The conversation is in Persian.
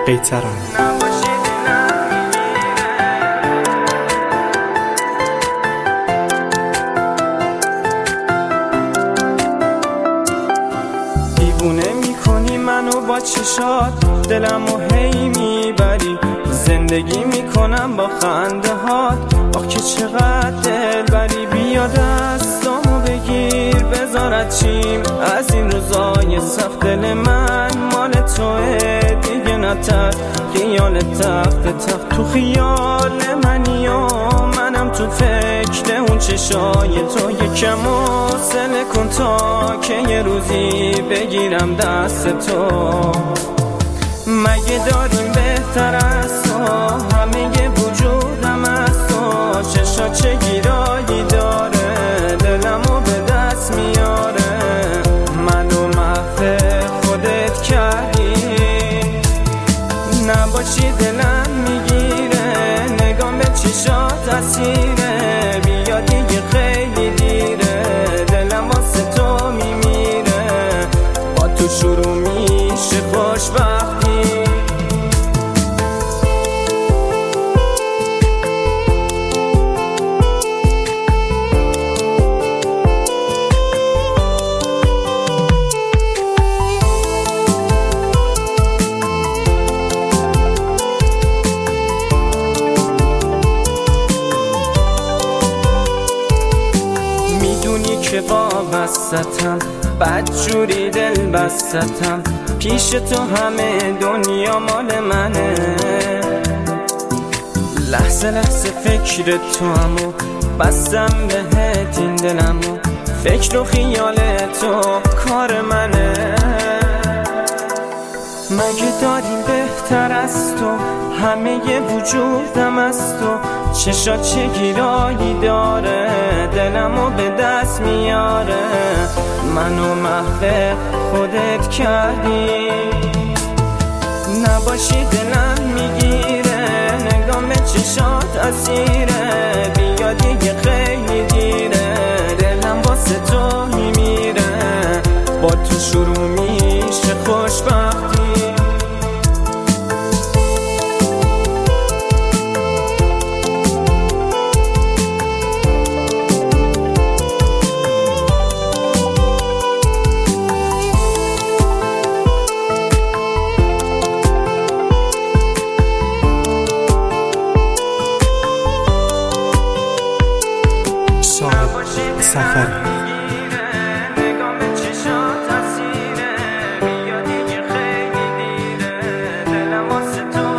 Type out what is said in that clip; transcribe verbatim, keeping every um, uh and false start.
قیتران. دیوونه میکنی منو با چشات، دلمو هی میبری، زندگی میکنم با خنده هات. آخ که چقدر دل بری، بیا دستامو بگیر بذارت چیم از این روزای سخت. دل من مال توه دیگه نتر، خیال تخت تخت تو خیال منی و منم تو فکر اون چشای تو. یکم حوصله کن تا که یه روزی بگیرم دست تو. مگه داریم بهتر از تو، همه وجودم از تو. چشا چه گیرایی داره، دلمو به دست میاره. منو محو خودت کردی، نباشی دلم میگیره. نگام به چشات اسیره، بیا دیگه خیلی دیره. دلم واسه تو میمیره، با تو شروع میشه خوشبختی. که وابستم، بدجوری دل بستم. پیش تو همه دنیا مال منه، لحظه لحظه فکر تو همو بستم بهت این دلمو. فکر و خیال تو کار منه. مگه داریم بهتر از تو، همه وجودم از تو. چشا چه گیرایی داره، دلمو به دست میاره. منو محو خودت کردی، نباشی دلم میگیره. نگام به چشات اسیره، بیا دیگه خیلی دیره. دلم واسه تو میمیره، با تو شروع میشه خوشبختی. سفر بیا دیگه خیلی دیره. دلم واسه تو